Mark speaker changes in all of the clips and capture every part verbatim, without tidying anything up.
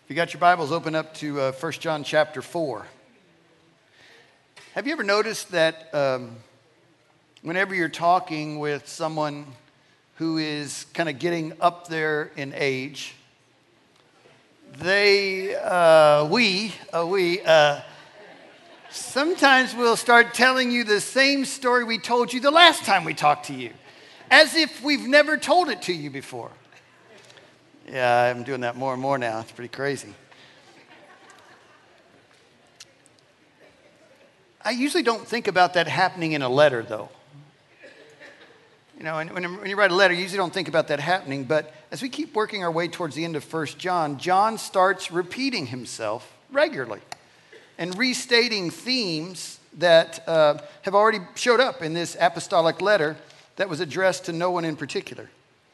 Speaker 1: If you got your Bibles, open up to uh, First John chapter four. Have you ever noticed that um, whenever you're talking with someone who is kind of getting up there in age, they, uh, we, uh, we, uh, sometimes will start telling you the same story we told you the last time we talked to you, as if we've never told it to you before. Yeah, I'm doing that more and more now. It's pretty crazy. I usually don't think about that happening in a letter, though. You know, and when, when you write a letter, you usually don't think about that happening. But as we keep working our way towards the end of First John, John starts repeating himself regularly and restating themes that uh, have already showed up in this apostolic letter that was addressed to no one in particular.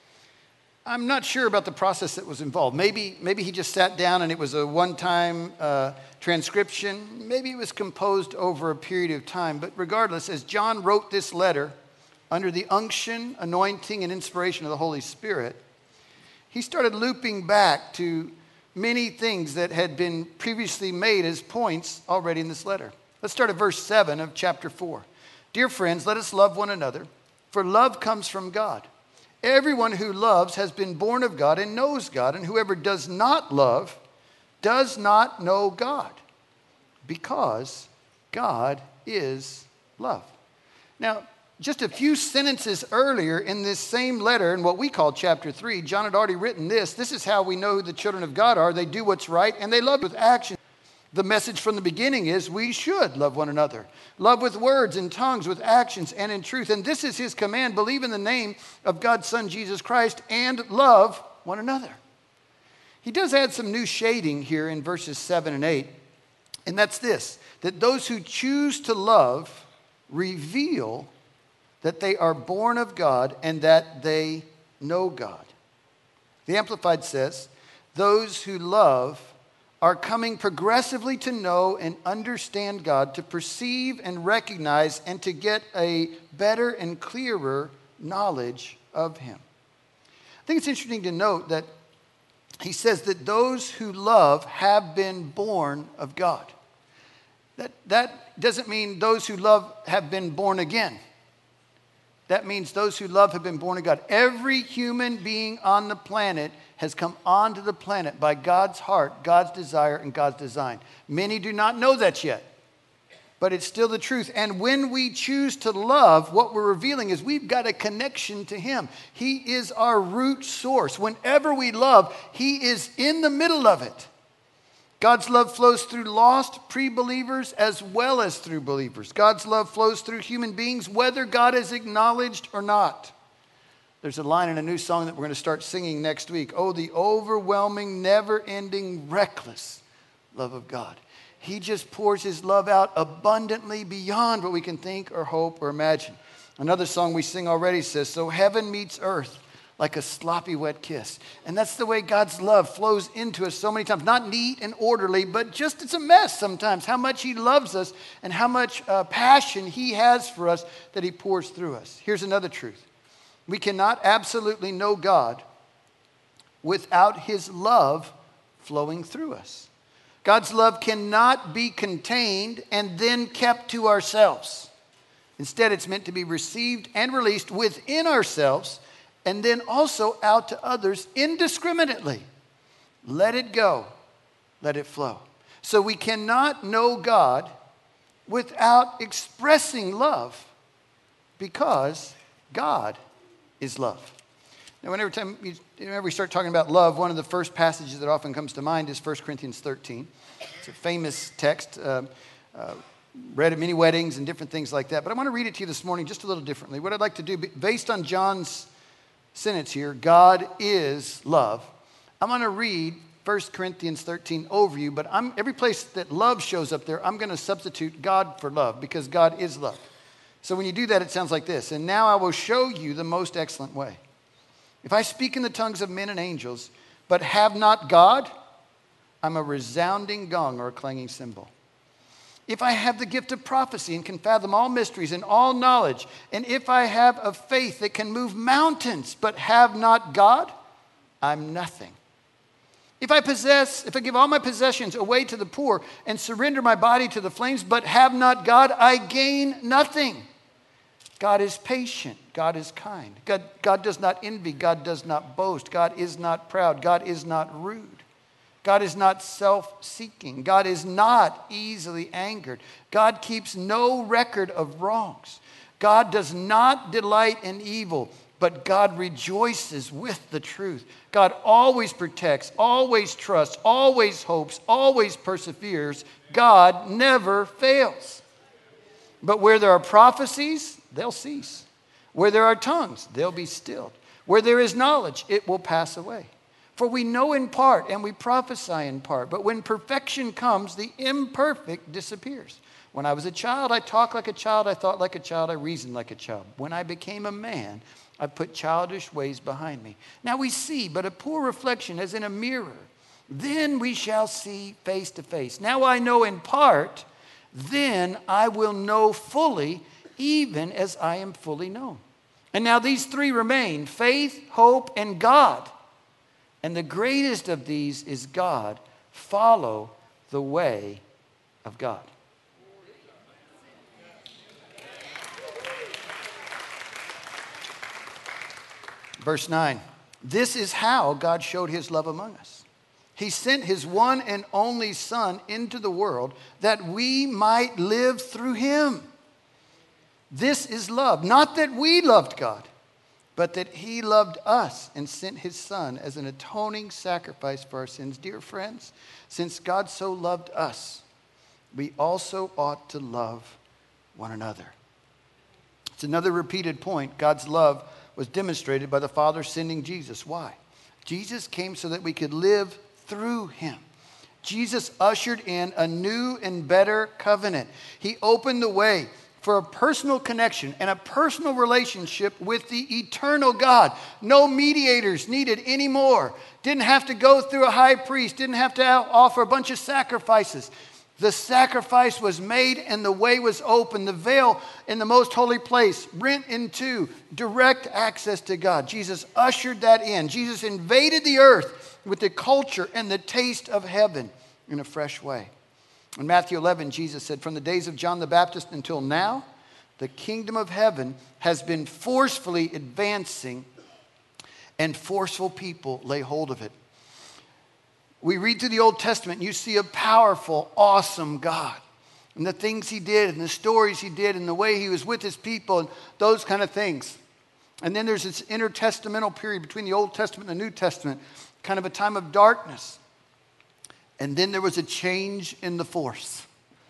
Speaker 1: I'm not sure about the process that was involved. Maybe, maybe he just sat down and it was a one-time uh, transcription. Maybe it was composed over a period of time. But regardless, as John wrote this letter under the unction, anointing, and inspiration of the Holy Spirit, he started looping back to many things that had been previously made as points already in this letter. Let's start at verse seven of chapter four. Dear friends, let us love one another, for love comes from God. Everyone who loves has been born of God and knows God, and whoever does not love does not know God, because God is love. Now, just a few sentences earlier in this same letter, in what we call chapter three, John had already written this. This is how we know who the children of God are. They do what's right, and they love with action. The message from the beginning is we should love one another. Love with words and tongues, with actions and in truth. And this is his command: believe in the name of God's Son, Jesus Christ, and love one another. He does add some new shading here in verses seven and eight. And that's this: that those who choose to love reveal that they are born of God and that they know God. The Amplified says, those who love are coming progressively to know and understand God, to perceive and recognize, and to get a better and clearer knowledge of him. I think it's interesting to note that he says that those who love have been born of God. That, that doesn't mean those who love have been born again. That means those who love have been born of God. Every human being on the planet has come onto the planet by God's heart, God's desire, and God's design. Many do not know that yet, but it's still the truth. And when we choose to love, what we're revealing is we've got a connection to him. He is our root source. Whenever we love, he is in the middle of it. God's love flows through lost pre-believers as well as through believers. God's love flows through human beings, whether God is acknowledged or not. There's a line in a new song that we're going to start singing next week. Oh, the overwhelming, never-ending, reckless love of God. He just pours his love out abundantly beyond what we can think or hope or imagine. Another song we sing already says, so heaven meets earth like a sloppy wet kiss. And that's the way God's love flows into us so many times. Not neat and orderly, but just it's a mess sometimes. How much he loves us and how much uh, passion he has for us that he pours through us. Here's another truth. We cannot absolutely know God without his love flowing through us. God's love cannot be contained and then kept to ourselves. Instead, it's meant to be received and released within ourselves, and then also out to others indiscriminately. Let it go. Let it flow. So we cannot know God without expressing love, because God is love. Now, whenever, time you, whenever we start talking about love, one of the first passages that often comes to mind is First Corinthians thirteen. It's a famous text, uh, uh, read at many weddings and different things like that. But I want to read it to you this morning just a little differently. What I'd like to do, based on John's sentence here, God is love, I'm going to read First Corinthians thirteen over you, but I'm, every place that love shows up there, I'm going to substitute God for love, because God is love. So when you do that, it sounds like this. And now I will show you the most excellent way. If I speak in the tongues of men and angels, but have not God, I'm a resounding gong or a clanging cymbal. If I have the gift of prophecy and can fathom all mysteries and all knowledge, and if I have a faith that can move mountains, but have not God, I'm nothing. If I possess, if I give all my possessions away to the poor and surrender my body to the flames, but have not God, I gain nothing. God is patient. God is kind. God, God does not envy. God does not boast. God is not proud. God is not rude. God is not self-seeking. God is not easily angered. God keeps no record of wrongs. God does not delight in evil, but God rejoices with the truth. God always protects, always trusts, always hopes, always perseveres. God never fails. But where there are prophecies, they'll cease. Where there are tongues, they'll be stilled. Where there is knowledge, it will pass away. For we know in part and we prophesy in part. But when perfection comes, the imperfect disappears. When I was a child, I talked like a child, I thought like a child, I reasoned like a child. When I became a man, I put childish ways behind me. Now we see but a poor reflection as in a mirror. Then we shall see face to face. Now I know in part, then I will know fully, even as I am fully known. And now these three remain, faith, hope, and God. And the greatest of these is God. Follow the way of God. Verse nine, this is how God showed his love among us. He sent his one and only Son into the world that we might live through him. This is love, not that we loved God, but that he loved us and sent his Son as an atoning sacrifice for our sins. Dear friends, since God so loved us, we also ought to love one another. It's another repeated point. God's love was demonstrated by the Father sending Jesus. Why? Jesus came so that we could live through him. Jesus ushered in a new and better covenant. He opened the way for a personal connection and a personal relationship with the eternal God. No mediators needed anymore. Didn't have to go through a high priest. Didn't have to offer a bunch of sacrifices. The sacrifice was made and the way was open. The veil in the most holy place rent in two. Direct access to God. Jesus ushered that in. Jesus invaded the earth with the culture and the taste of heaven in a fresh way. In Matthew eleven, Jesus said, from the days of John the Baptist until now, the kingdom of heaven has been forcefully advancing and forceful people lay hold of it. We read through the Old Testament and you see a powerful, awesome God. And the things he did and the stories he did and the way he was with his people and those kind of things. And then there's this intertestamental period between the Old Testament and the New Testament, kind of a time of darkness. And then there was a change in the force.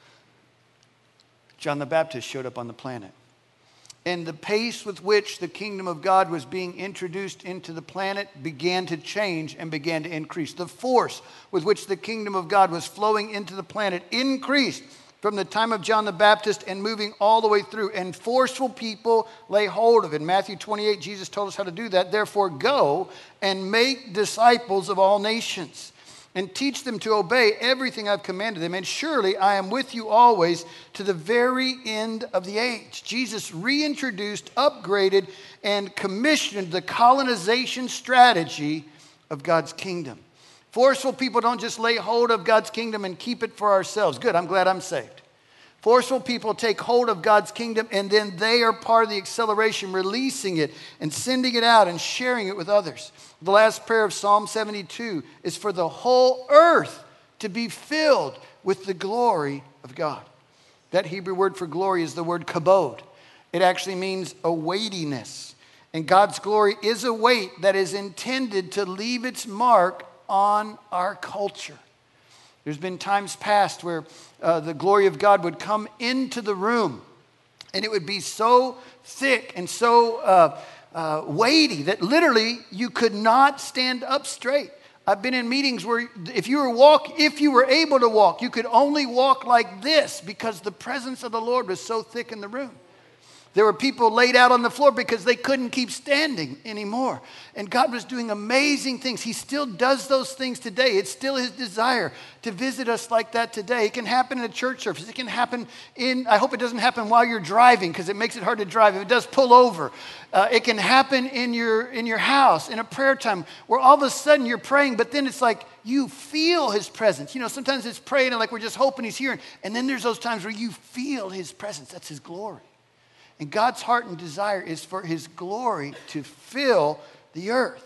Speaker 1: John the Baptist showed up on the planet. And the pace with which the kingdom of God was being introduced into the planet began to change and began to increase. The force with which the kingdom of God was flowing into the planet increased from the time of John the Baptist and moving all the way through. And forceful people lay hold of it. In Matthew twenty-eight, Jesus told us how to do that. Therefore, go and make disciples of all nations, and teach them to obey everything I've commanded them. And surely I am with you always to the very end of the age. Jesus reintroduced, upgraded, and commissioned the colonization strategy of God's kingdom. Forceful people don't just lay hold of God's kingdom and keep it for ourselves. Good, I'm glad I'm saved. Forceful people take hold of God's kingdom and then they are part of the acceleration, releasing it and sending it out and sharing it with others. The last prayer of Psalm seventy-two is for the whole earth to be filled with the glory of God. That Hebrew word for glory is the word kabod. It actually means a weightiness. And God's glory is a weight that is intended to leave its mark on our culture. There's been times past where uh, the glory of God would come into the room and it would be so thick and so uh, uh, weighty that literally you could not stand up straight. I've been in meetings where if you were walk, if you were able to walk, you could only walk like this because the presence of the Lord was so thick in the room. There were people laid out on the floor because they couldn't keep standing anymore. And God was doing amazing things. He still does those things today. It's still his desire to visit us like that today. It can happen in a church service. It can happen in, I hope it doesn't happen while you're driving because it makes it hard to drive. If it does, pull over. Uh, it can happen in your, in your house, in a prayer time where all of a sudden you're praying, but then it's like you feel his presence. You know, sometimes it's praying and like we're just hoping he's here. And then there's those times where you feel his presence. That's his glory. And God's heart and desire is for his glory to fill the earth.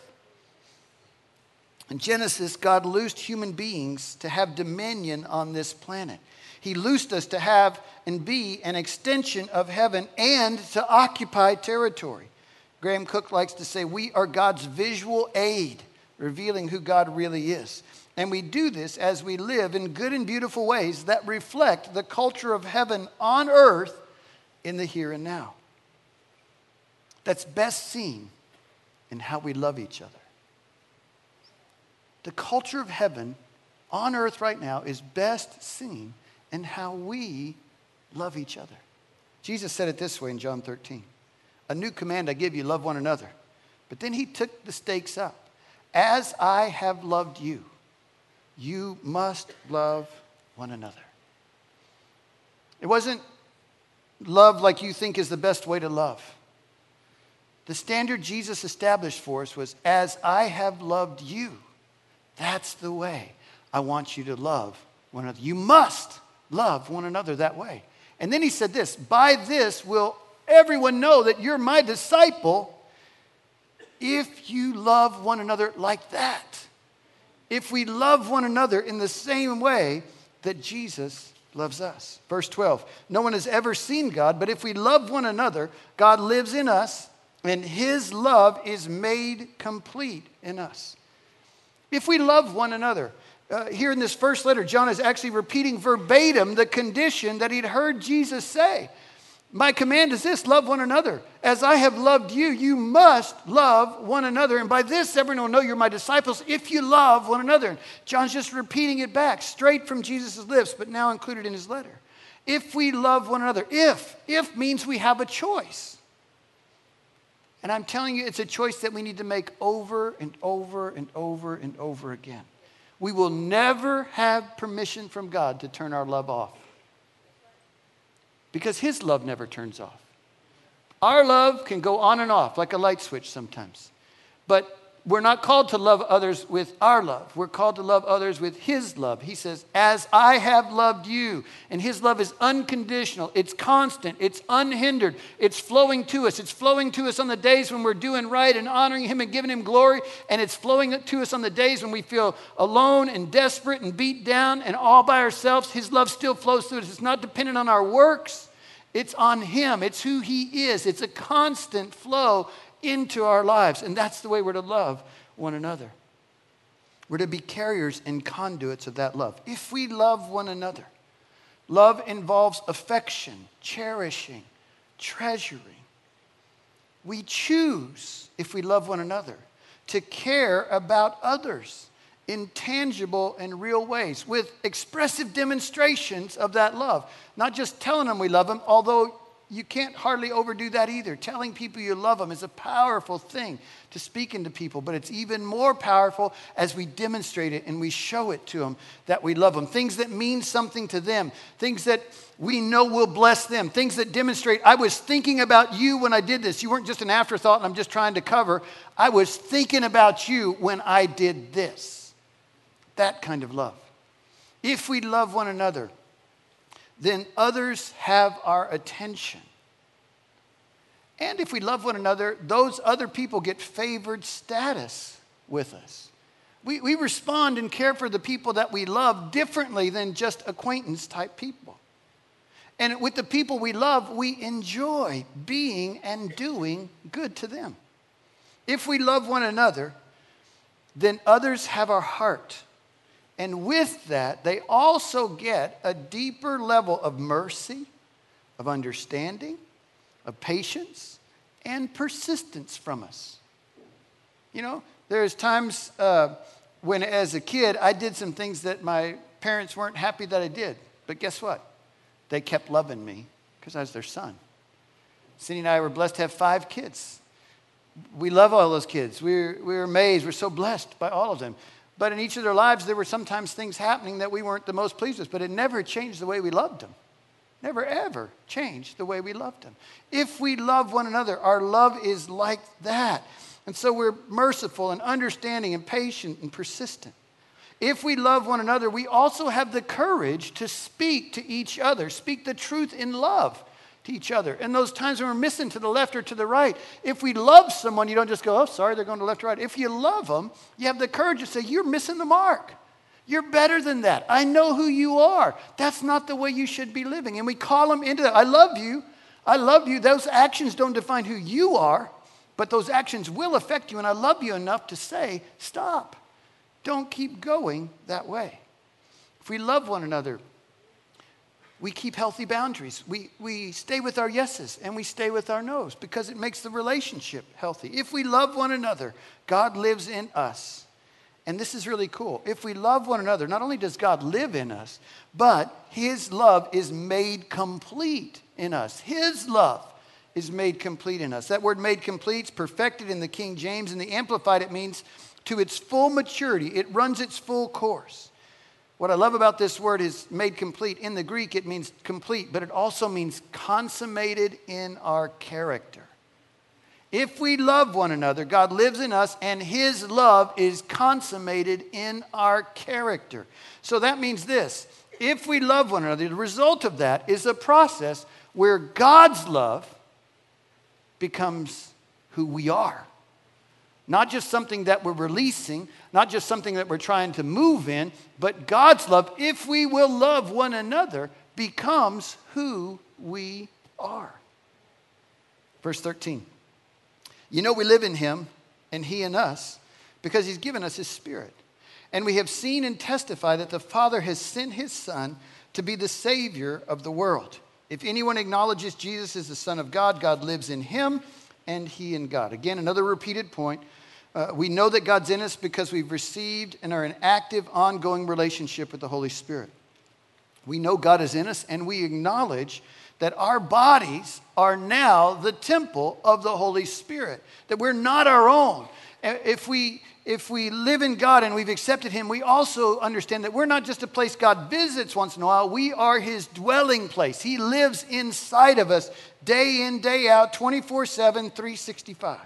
Speaker 1: In Genesis, God loosed human beings to have dominion on this planet. He loosed us to have and be an extension of heaven and to occupy territory. Graham Cook likes to say, we are God's visual aid, revealing who God really is. And we do this as we live in good and beautiful ways that reflect the culture of heaven on earth in the here and now. That's best seen in how we love each other. The culture of heaven on earth right now is best seen in how we love each other. Jesus said it this way in John thirteen. A new command I give you, love one another. But then he took the stakes up. As I have loved you, you must love one another. It wasn't love like you think is the best way to love. The standard Jesus established for us was, as I have loved you, that's the way I want you to love one another. You must love one another that way. And then he said this, by this will everyone know that you're my disciple if you love one another like that. If we love one another in the same way that Jesus loves us. Verse twelve, no one has ever seen God, but if we love one another, God lives in us, and his love is made complete in us. If we love one another, uh, here in this first letter, John is actually repeating verbatim the condition that he'd heard Jesus say. My command is this, love one another. As I have loved you, you must love one another. And by this, everyone will know you're my disciples if you love one another. And John's just repeating it back, straight from Jesus' lips, but now included in his letter. If we love one another, if, if means we have a choice. And I'm telling you, it's a choice that we need to make over and over and over and over again. We will never have permission from God to turn our love off. Because his love never turns off. Our love can go on and off like a light switch sometimes. But we're not called to love others with our love. We're called to love others with his love. He says, as I have loved you. And his love is unconditional. It's constant. It's unhindered. It's flowing to us. It's flowing to us on the days when we're doing right and honoring him and giving him glory. And it's flowing to us on the days when we feel alone and desperate and beat down and all by ourselves. His love still flows through us. It's not dependent on our works. It's on him. It's who he is. It's a constant flow into our lives. And that's the way we're to love one another. We're to be carriers and conduits of that love. If we love one another, love involves affection, cherishing, treasuring. We choose, if we love one another, to care about others in tangible and real ways with expressive demonstrations of that love. Not just telling them we love them, although you can't hardly overdo that either. Telling people you love them is a powerful thing to speak into people, but it's even more powerful as we demonstrate it and we show it to them that we love them. Things that mean something to them, things that we know will bless them, things that demonstrate, I was thinking about you when I did this. You weren't just an afterthought and I'm just trying to cover. I was thinking about you when I did this. That kind of love. If we love one another, then others have our attention. And if we love one another, those other people get favored status with us. We, we respond and care for the people that we love differently than just acquaintance type people. And with the people we love, we enjoy being and doing good to them. If we love one another, then others have our heart. And with that, they also get a deeper level of mercy, of understanding, of patience, and persistence from us. You know, there's times uh, when as a kid, I did some things that my parents weren't happy that I did. But guess what? They kept loving me because I was their son. Cindy and I were blessed to have five kids. We love all those kids. We're, we're amazed. We're so blessed by all of them. But in each of their lives, there were sometimes things happening that we weren't the most pleased with, but it never changed the way we loved them. Never, ever changed the way we loved them. If we love one another, our love is like that. And so we're merciful and understanding and patient and persistent. If we love one another, we also have the courage to speak to each other, speak the truth in love to each other. In those times when we're missing to the left or to the right, if we love someone, you don't just go, oh, sorry, they're going to left or right. If you love them, you have the courage to say, you're missing the mark. You're better than that. I know who you are. That's not the way you should be living. And we call them into that. I love you. I love you. Those actions don't define who you are, but those actions will affect you. And I love you enough to say, stop. Don't keep going that way. If we love one another, we keep healthy boundaries. We, we stay with our yeses and we stay with our nos because it makes the relationship healthy. If we love one another, God lives in us. And this is really cool. If we love one another, not only does God live in us, but his love is made complete in us. His love is made complete in us. That word made complete is perfected in the King James. In the Amplified, it means to its full maturity. It runs its full course. What I love about this word is made complete. In the Greek, it means complete, but it also means consummated in our character. If we love one another, God lives in us, and his love is consummated in our character. So that means this. If we love one another, the result of that is a process where God's love becomes who we are. Not just something that we're releasing, not just something that we're trying to move in, but God's love, if we will love one another, becomes who we are. Verse thirteen. You know we live in him and he in us because he's given us his Spirit. And we have seen and testify that the Father has sent his Son to be the Savior of the world. If anyone acknowledges Jesus as the Son of God, God lives in him and he in God. Again, another repeated point. Uh, we know that God's in us because we've received and are in active, ongoing relationship with the Holy Spirit. We know God is in us, and we acknowledge that our bodies are now the temple of the Holy Spirit, that we're not our own. If we, if we live in God and we've accepted him, we also understand that we're not just a place God visits once in a while. We are his dwelling place. He lives inside of us day in, day out, twenty-four seven, three sixty-five.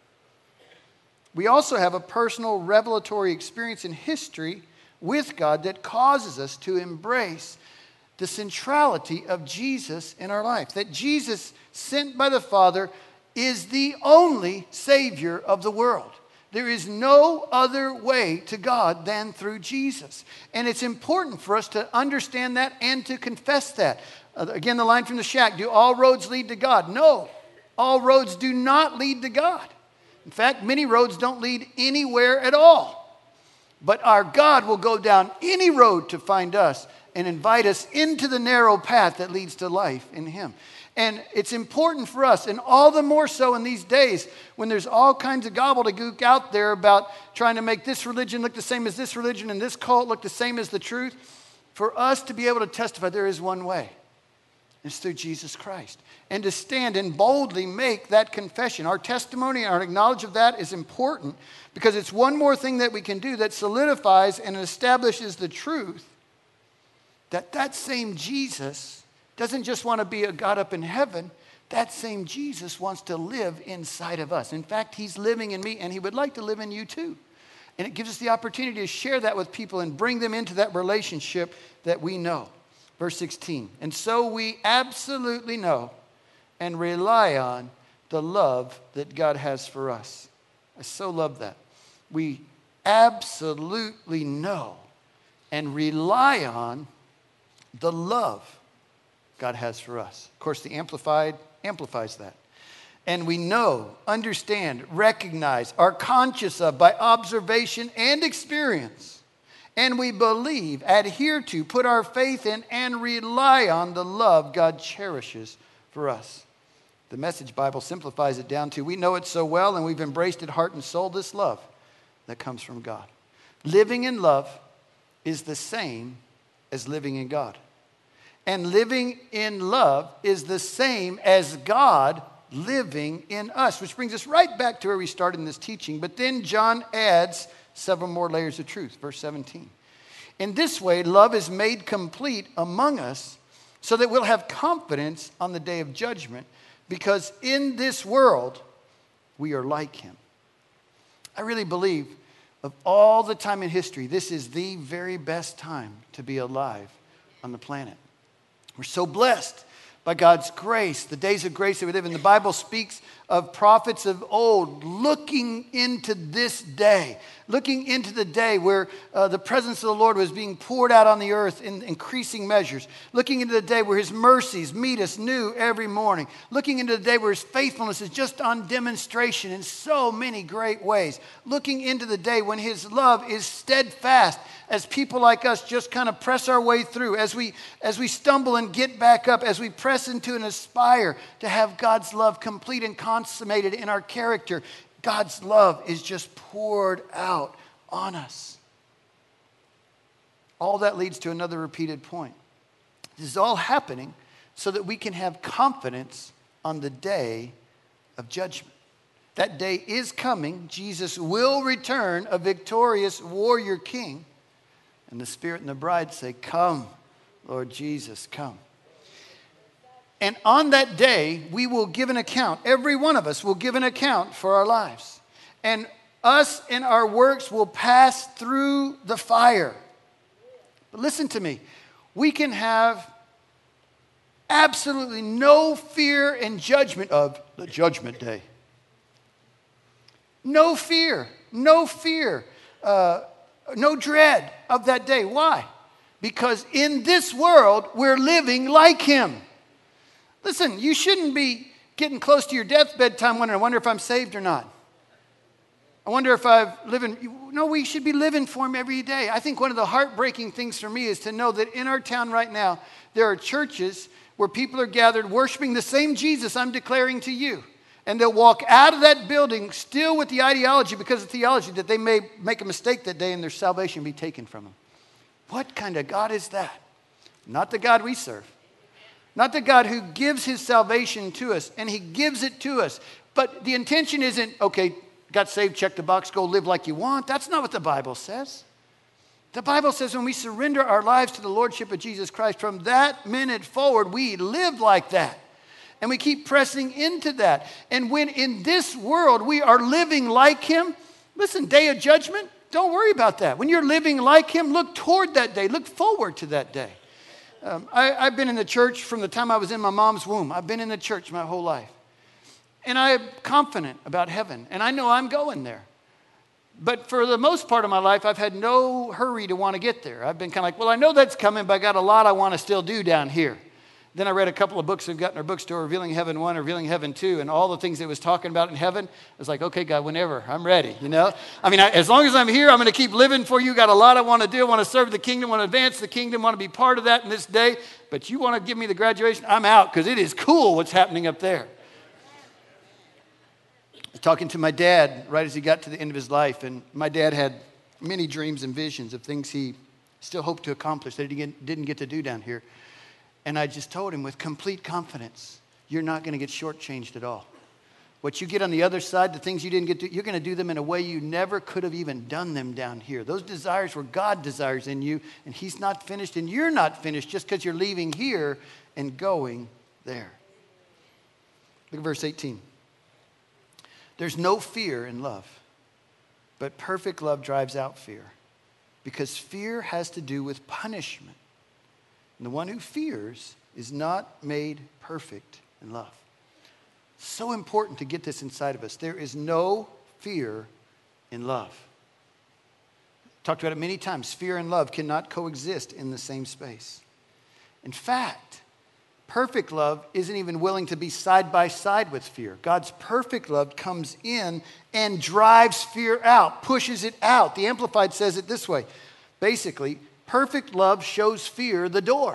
Speaker 1: We also have a personal revelatory experience in history with God that causes us to embrace the centrality of Jesus in our life. That Jesus, sent by the Father, is the only Savior of the world. There is no other way to God than through Jesus. And it's important for us to understand that and to confess that. Uh, again, the line from the shack, do all roads lead to God? No, all roads do not lead to God. In fact, many roads don't lead anywhere at all. But our God will go down any road to find us and invite us into the narrow path that leads to life in him. And it's important for us, and all the more so in these days when there's all kinds of gobbledygook out there about trying to make this religion look the same as this religion and this cult look the same as the truth, for us to be able to testify there is one way. It's through Jesus Christ. And to stand and boldly make that confession. Our testimony and our knowledge of that is important because it's one more thing that we can do that solidifies and establishes the truth that that same Jesus doesn't just want to be a God up in heaven. That same Jesus wants to live inside of us. In fact, he's living in me and he would like to live in you too. And it gives us the opportunity to share that with people and bring them into that relationship that we know. Verse sixteen, and so we absolutely know and rely on the love that God has for us. I so love that. We absolutely know and rely on the love God has for us. Of course, the Amplified amplifies that. And we know, understand, recognize, are conscious of by observation and experience. And we believe, adhere to, put our faith in, and rely on the love God cherishes for us. The Message Bible simplifies it down to, we know it so well and we've embraced it heart and soul, this love that comes from God. Living in love is the same as living in God. And living in love is the same as God living in us, which brings us right back to where we started in this teaching. But then John adds several more layers of truth. Verse seventeen. In this way, love is made complete among us so that we'll have confidence on the day of judgment, because in this world, we are like him. I really believe of all the time in history, this is the very best time to be alive on the planet. We're so blessed by God's grace, the days of grace that we live in. The Bible speaks of prophets of old looking into this day, looking into the day where uh, the presence of the Lord was being poured out on the earth in increasing measures, looking into the day where his mercies meet us new every morning, looking into the day where his faithfulness is just on demonstration in so many great ways, looking into the day when his love is steadfast as people like us just kind of press our way through, as we as we stumble and get back up, as we press into and aspire to have God's love complete and consummated in our character. God's love is just poured out on us. All that leads to another repeated point. This is all happening so that we can have confidence on the day of judgment. That day is coming. Jesus will return a victorious warrior king. And the Spirit and the bride say, "Come, Lord Jesus, come." And on that day, we will give an account. Every one of us will give an account for our lives. And us and our works will pass through the fire. But listen to me. We can have absolutely no fear and judgment of the judgment day. No fear. No fear. Uh, no dread of that day. Why? Because in this world, we're living like him. Listen, you shouldn't be getting close to your deathbed time wondering, I wonder if I'm saved or not. I wonder if I've living. No, we should be living for him every day. I think one of the heartbreaking things for me is to know that in our town right now, there are churches where people are gathered worshiping the same Jesus I'm declaring to you. And they'll walk out of that building still with the ideology, because of theology, that they may make a mistake that day and their salvation be taken from them. What kind of God is that? Not the God we serve. Not the God who gives his salvation to us, and he gives it to us. But the intention isn't, okay, got saved, check the box, go live like you want. That's not what the Bible says. The Bible says when we surrender our lives to the Lordship of Jesus Christ, from that minute forward, we live like that. And we keep pressing into that. And when in this world we are living like him, listen, day of judgment, don't worry about that. When you're living like him, look toward that day. Look forward to that day. Um, I, I've been in the church from the time I was in my mom's womb. I've been in the church my whole life. And I'm confident about heaven. And I know I'm going there. But for the most part of my life, I've had no hurry to want to get there. I've been kind of like, well, I know that's coming, but I got a lot I want to still do down here. Then I read a couple of books we've got in our bookstore, Revealing Heaven one, Revealing Heaven two, and all the things it was talking about in heaven. I was like, okay, God, whenever, I'm ready, you know? I mean, I, as long as I'm here, I'm going to keep living for you. Got a lot I want to do. I want to serve the kingdom, want to advance the kingdom, want to be part of that in this day. But you want to give me the graduation? I'm out, because it is cool what's happening up there. I was talking to my dad right as he got to the end of his life, and my dad had many dreams and visions of things he still hoped to accomplish that he didn't get to do down here. And I just told him with complete confidence, you're not going to get shortchanged at all. What you get on the other side, the things you didn't get to, you're going to do them in a way you never could have even done them down here. Those desires were God desires in you, and he's not finished, and you're not finished just because you're leaving here and going there. Look at verse eighteen. There's no fear in love, but perfect love drives out fear, because fear has to do with punishment. And the one who fears is not made perfect in love. So important to get this inside of us. There is no fear in love. Talked about it many times. Fear and love cannot coexist in the same space. In fact, perfect love isn't even willing to be side by side with fear. God's perfect love comes in and drives fear out, pushes it out. The Amplified says it this way. Basically, perfect love shows fear the door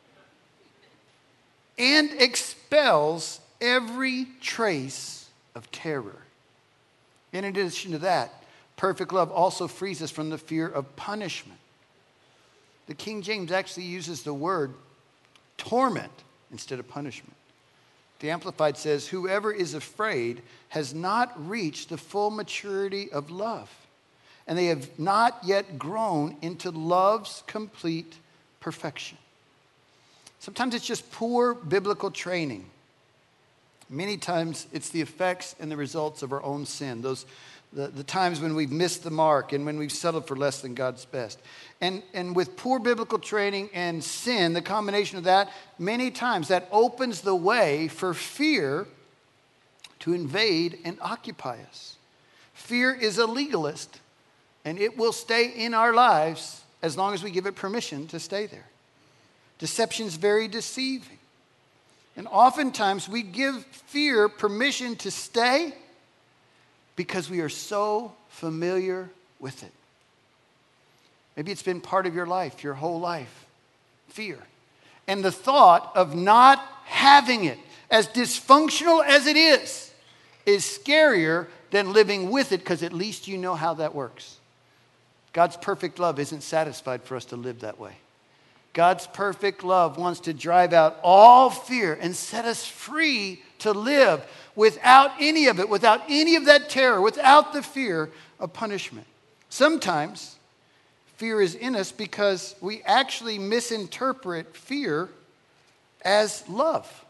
Speaker 1: and expels every trace of terror. In addition to that, perfect love also frees us from the fear of punishment. The King James actually uses the word torment instead of punishment. The Amplified says, whoever is afraid has not reached the full maturity of love, and they have not yet grown into love's complete perfection. Sometimes it's just poor biblical training. Many times it's the effects and the results of our own sin, those the, the times when we've missed the mark and when we've settled for less than God's best. And, and with poor biblical training and sin, the combination of that, many times that opens the way for fear to invade and occupy us. Fear is a legalist, and it will stay in our lives as long as we give it permission to stay there. Deception is very deceiving. And oftentimes we give fear permission to stay because we are so familiar with it. Maybe it's been part of your life, your whole life. Fear. And the thought of not having it, as dysfunctional as it is, is scarier than living with it, because at least you know how that works. God's perfect love isn't satisfied for us to live that way. God's perfect love wants to drive out all fear and set us free to live without any of it, without any of that terror, without the fear of punishment. Sometimes fear is in us because we actually misinterpret fear as love.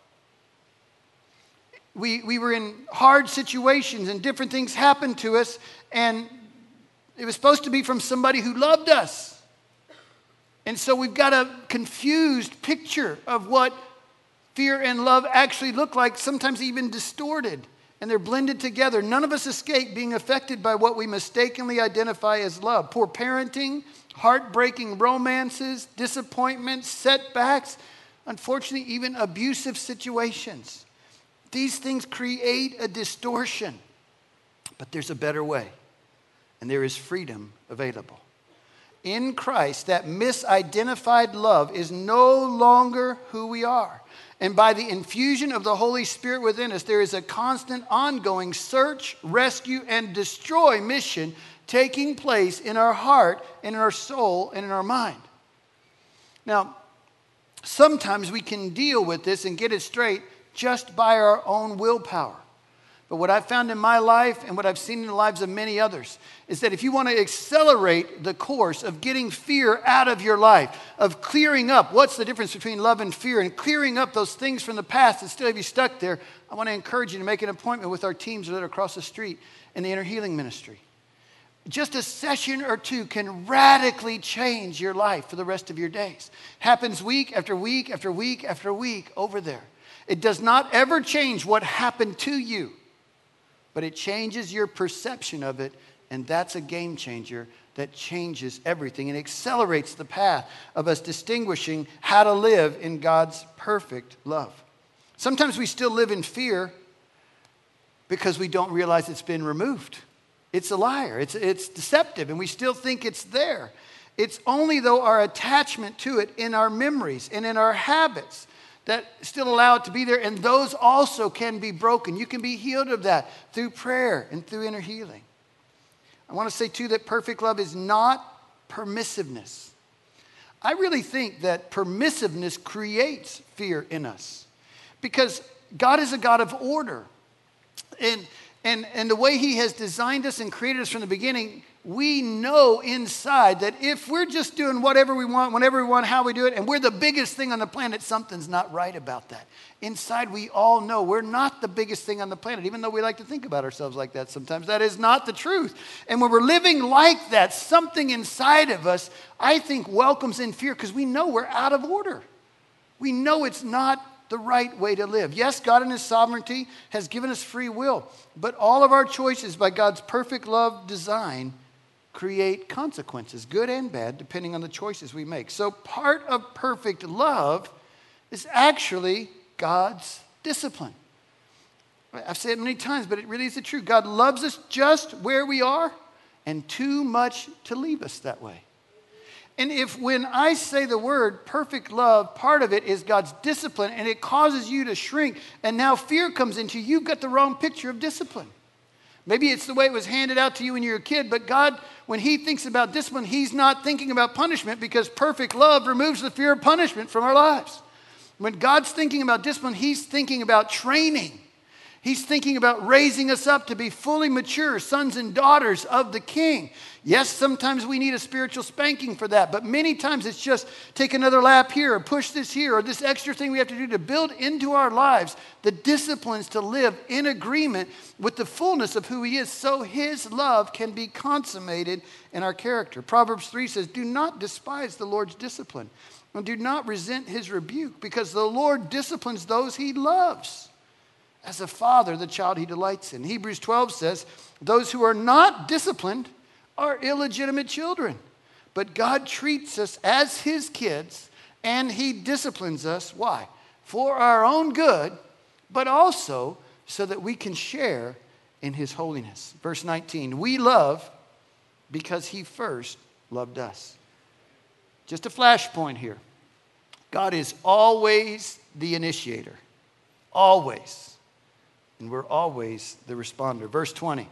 Speaker 1: We, we were in hard situations and different things happened to us, and it was supposed to be from somebody who loved us. And so we've got a confused picture of what fear and love actually look like, sometimes even distorted, and they're blended together. None of us escape being affected by what we mistakenly identify as love. Poor parenting, heartbreaking romances, disappointments, setbacks, unfortunately, even abusive situations. These things create a distortion. But there's a better way, and there is freedom available. In Christ, that misidentified love is no longer who we are. And by the infusion of the Holy Spirit within us, there is a constant, ongoing search, rescue, and destroy mission taking place in our heart, in our soul, and in our mind. Now, sometimes we can deal with this and get it straight just by our own willpower. But what I've found in my life and what I've seen in the lives of many others is that if you want to accelerate the course of getting fear out of your life, of clearing up what's the difference between love and fear, and clearing up those things from the past that still have you stuck there, I want to encourage you to make an appointment with our teams that are across the street in the Inner Healing Ministry. Just a session or two can radically change your life for the rest of your days. Happens week after week after week after week over there. It does not ever change what happened to you, but it changes your perception of it, and that's a game changer that changes everything and accelerates the path of us distinguishing how to live in God's perfect love. Sometimes we still live in fear because we don't realize it's been removed. It's a liar. It's, it's deceptive, and we still think it's there. It's only though our attachment to it in our memories and in our habits that still allow it to be there, and those also can be broken. You can be healed of that through prayer and through inner healing. I want to say, too, that perfect love is not permissiveness. I really think that permissiveness creates fear in us because God is a God of order. And, and, and the way He has designed us and created us from the beginning, we know inside that if we're just doing whatever we want, whenever we want, how we do it, and we're the biggest thing on the planet, something's not right about that. Inside, we all know we're not the biggest thing on the planet, even though we like to think about ourselves like that sometimes. That is not the truth. And when we're living like that, something inside of us, I think, welcomes in fear because we know we're out of order. We know it's not the right way to live. Yes, God in His sovereignty has given us free will, but all of our choices by God's perfect love design create consequences, good and bad, depending on the choices we make. So part of perfect love is actually God's discipline. I've said it many times, but it really is the truth. God loves us just where we are and too much to leave us that way. And if when I say the word perfect love, part of it is God's discipline, and it causes you to shrink, and now fear comes into you, you've got the wrong picture of discipline. Maybe it's the way it was handed out to you when you were a kid, but God, when He thinks about discipline, He's not thinking about punishment because perfect love removes the fear of punishment from our lives. When God's thinking about discipline, he's thinking about training. He's thinking about raising us up to be fully mature sons and daughters of the King. Yes, sometimes we need a spiritual spanking for that, but many times it's just take another lap here or push this here or this extra thing we have to do to build into our lives the disciplines to live in agreement with the fullness of who he is so his love can be consummated in our character. Proverbs three says, do not despise the Lord's discipline and do not resent his rebuke, because the Lord disciplines those he loves. As a father, the child he delights in. Hebrews twelve says, those who are not disciplined are illegitimate children. But God treats us as his kids, and he disciplines us. Why? For our own good, but also so that we can share in his holiness. Verse nineteen, we love because he first loved us. Just a flashpoint here. God is always the initiator. Always. And we're always the responder. Verse twenty.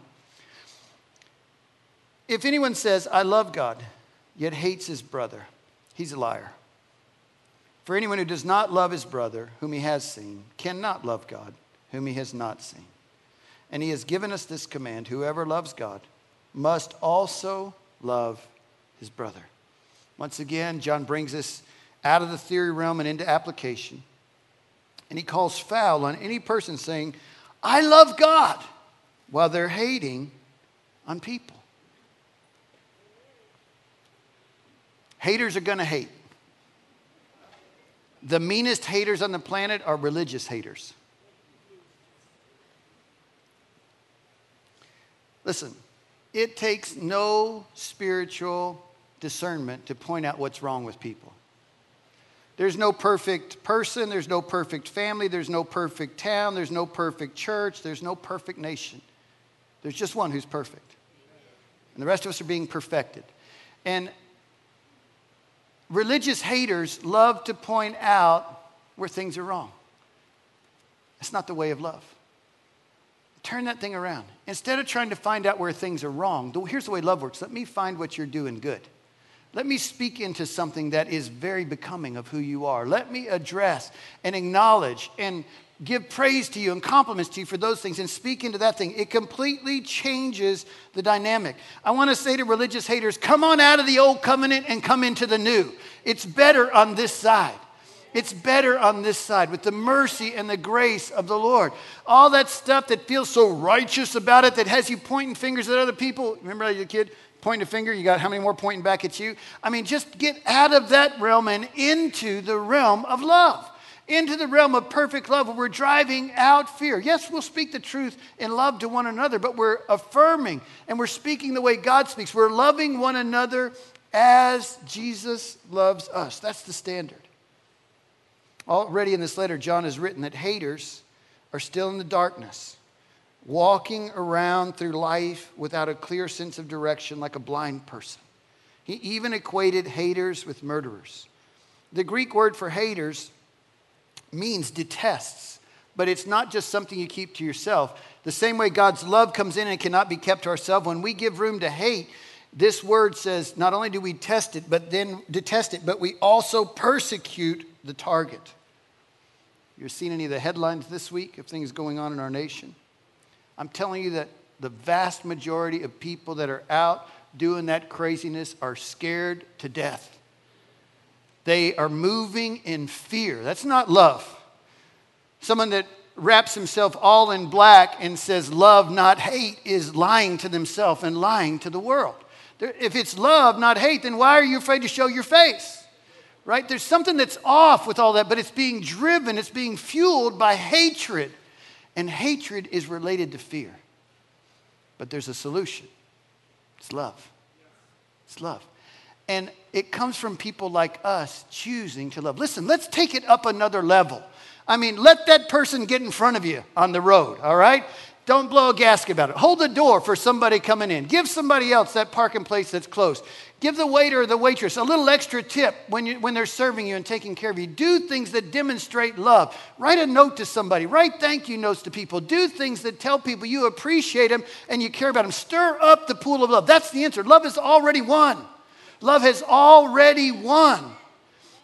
Speaker 1: If anyone says, I love God, yet hates his brother, he's a liar. For anyone who does not love his brother, whom he has seen, cannot love God, whom he has not seen. And he has given us this command, whoever loves God must also love his brother. Once again, John brings us out of the theory realm and into application. And he calls foul on any person saying, I love God, while they're hating on people. Haters are going to hate. The meanest haters on the planet are religious haters. Listen, it takes no spiritual discernment to point out what's wrong with people. There's no perfect person, there's no perfect family, there's no perfect town, there's no perfect church, there's no perfect nation. There's just one who's perfect. And the rest of us are being perfected. And religious haters love to point out where things are wrong. That's not the way of love. Turn that thing around. Instead of trying to find out where things are wrong, here's the way love works. Let me find what you're doing good. Let me speak into something that is very becoming of who you are. Let me address and acknowledge and give praise to you and compliments to you for those things and speak into that thing. It completely changes the dynamic. I want to say to religious haters, come on out of the old covenant and come into the new. It's better on this side. It's better on this side with the mercy and the grace of the Lord. All that stuff that feels so righteous about it, that has you pointing fingers at other people. Remember as a kid? Point a finger, you got how many more pointing back at you? I mean, just get out of that realm and into the realm of love. Into the realm of perfect love where we're driving out fear. Yes, we'll speak the truth in love to one another, but we're affirming and we're speaking the way God speaks. We're loving one another as Jesus loves us. That's the standard. Already in this letter, John has written that haters are still in the darkness, walking around through life without a clear sense of direction like a blind person. He even equated haters with murderers. The Greek word for haters means detests, but it's not just something you keep to yourself. The same way God's love comes in and cannot be kept to ourselves, when we give room to hate, this word says not only do we test it, but then detest it, but we also persecute the target. You've seen any of the headlines this week of things going on in our nation? I'm telling you that the vast majority of people that are out doing that craziness are scared to death. They are moving in fear. That's not love. Someone that wraps himself all in black and says love, not hate, is lying to themselves and lying to the world. If it's love, not hate, then why are you afraid to show your face? Right? There's something that's off with all that, but it's being driven, it's being fueled by hatred. And hatred is related to fear. But there's a solution. It's love. It's love. And it comes from people like us choosing to love. Listen, let's take it up another level. I mean, let that person get in front of you on the road, all right? Don't blow a gasket about it. Hold the door for somebody coming in. Give somebody else that parking place that's close. Give the waiter or the waitress a little extra tip when, you, when they're serving you and taking care of you. Do things that demonstrate love. Write a note to somebody. Write thank you notes to people. Do things that tell people you appreciate them and you care about them. Stir up the pool of love. That's the answer. Love has already won. Love has already won.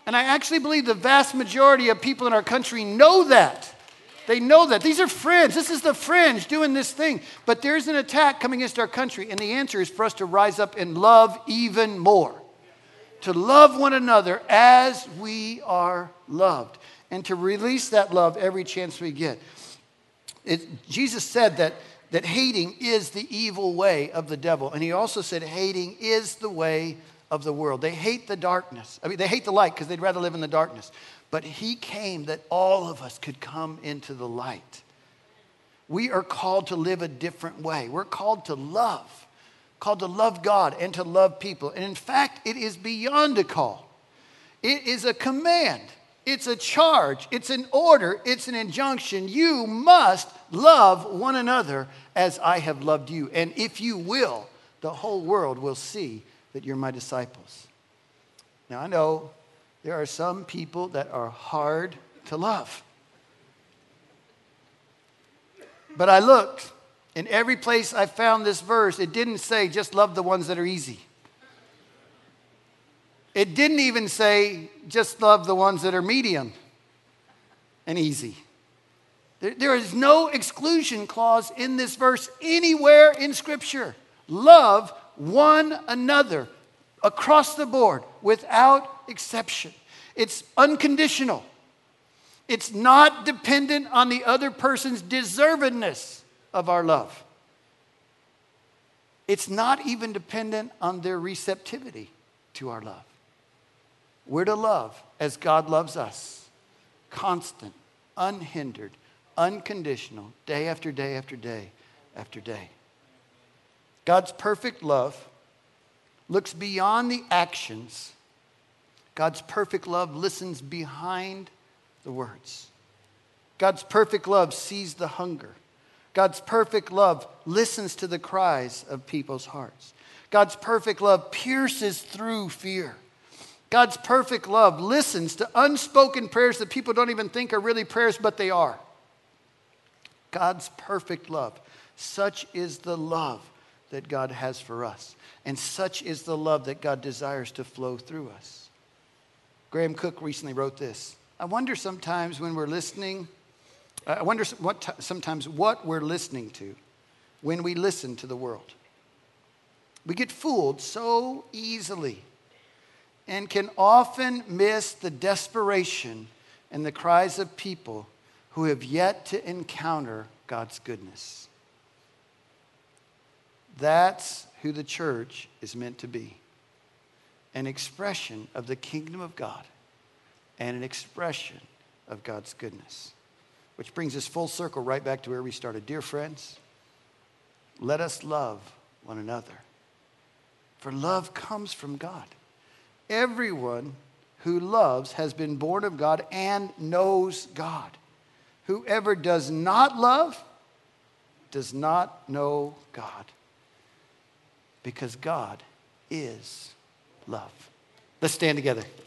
Speaker 1: And I actually believe the vast majority of people in our country know that. They know that. These are fringe. This is the fringe doing this thing. But there's an attack coming against our country. And the answer is for us to rise up and love even more. To love one another as we are loved. And to release that love every chance we get. It, Jesus said that, that hating is the evil way of the devil. And he also said hating is the way of the world. They hate the darkness. I mean, they hate the light because they'd rather live in the darkness. But he came that all of us could come into the light. We are called to live a different way. We're called to love. Called to love God and to love people. And in fact, it is beyond a call. It is a command. It's a charge. It's an order. It's an injunction. You must love one another as I have loved you. And if you will, the whole world will see that you're my disciples. Now, I know there are some people that are hard to love. But I looked. In every place I found this verse, it didn't say just love the ones that are easy. It didn't even say just love the ones that are medium and easy. There, there is no exclusion clause in this verse anywhere in Scripture. Love one another across the board without exception. It's unconditional. It's not dependent on the other person's deservedness of our love. It's not even dependent on their receptivity to our love. We're to love as God loves us. Constant, unhindered, unconditional, day after day after day after day. God's perfect love looks beyond the actions. God's perfect love listens behind the words. God's perfect love sees the hunger. God's perfect love listens to the cries of people's hearts. God's perfect love pierces through fear. God's perfect love listens to unspoken prayers that people don't even think are really prayers, but they are. God's perfect love. Such is the love that God has for us. And such is the love that God desires to flow through us. Graham Cook recently wrote this. I wonder sometimes when we're listening, I wonder what t- sometimes what we're listening to when we listen to the world. We get fooled so easily and can often miss the desperation and the cries of people who have yet to encounter God's goodness. That's who the church is meant to be. An expression of the kingdom of God and an expression of God's goodness. Which brings us full circle right back to where we started. Dear friends, let us love one another. For love comes from God. Everyone who loves has been born of God and knows God. Whoever does not love does not know God. Because God is love. Let's stand together.